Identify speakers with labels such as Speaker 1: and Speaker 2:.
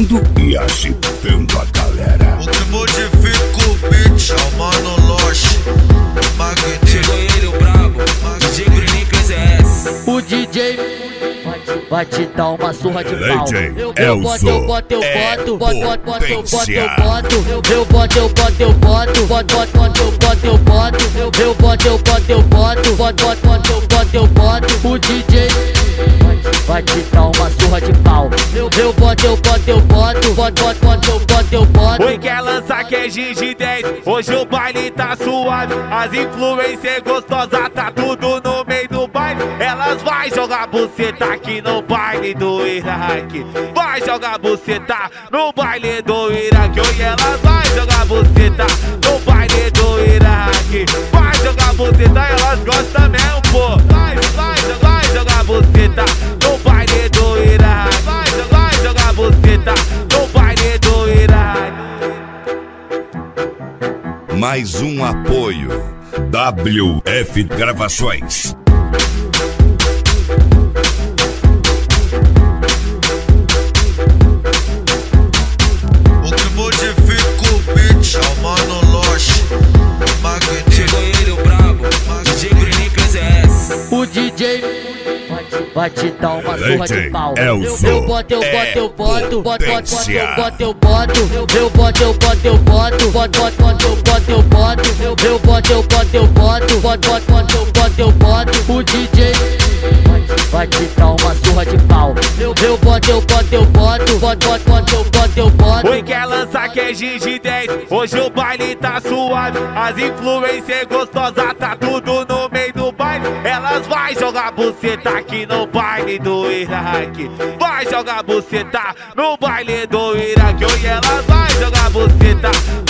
Speaker 1: Provocando e agitando a galera.
Speaker 2: O que modifica o beat é o Mano Loche, o Magneto.
Speaker 3: Chegou ele, o brabo, DJ Bruninho KZS.
Speaker 4: O DJ vai te dar uma surra de pau.
Speaker 1: Eu boto,
Speaker 4: eu boto, eu boto, eu boto, eu boto, eu boto, eu boto, eu boto, eu boto, eu boto, eu boto, eu boto, eu boto, eu boto, eu boto, eu boto. O DJ vai te dar uma surra de pau. Eu boto, eu boto, eu boto, eu boto, eu boto.
Speaker 5: Oi, quer lançar que é Gigi 10. Hoje o baile tá suave. As influências gostosas tá tudo no meio do baile. Elas vai jogar buceta aqui no baile do Iraque. Vai jogar buceta no baile do Iraque. Oi, elas vai jogar buceta no baile do Iraque. Vai jogar buceta, elas gostam mesmo, pô. Vai jogar buceta no baile do Iraque. Vai jogar buceta no baile do Iraque.
Speaker 1: Mais um apoio. WF Gravações.
Speaker 2: O que modifica o beat é o Mano Loche, o Magneto.
Speaker 3: Chegou ele, o brabo, DJ Bruninho KZS.
Speaker 4: O DJ vai te dar uma surra de pau.
Speaker 1: Eu
Speaker 4: boto, eu boto, eu boto, eu boto, eu boto, eu boto, eu boto, eu boto, eu boto, eu boto, eu boto, eu boto, eu boto, eu boto, eu boto. O DJ vai te dar uma surra de pau. Eu boto, eu boto, eu boto, eu boto.
Speaker 5: Oi, quer lançar que é Gigi 10. Hoje o baile tá suave. As influências gostosas tá tudo no meio do baile. Elas vai jogar buceta aqui no baile do Iraque. Vai jogar buceta no baile do Iraque. Oi, elas vai jogar buceta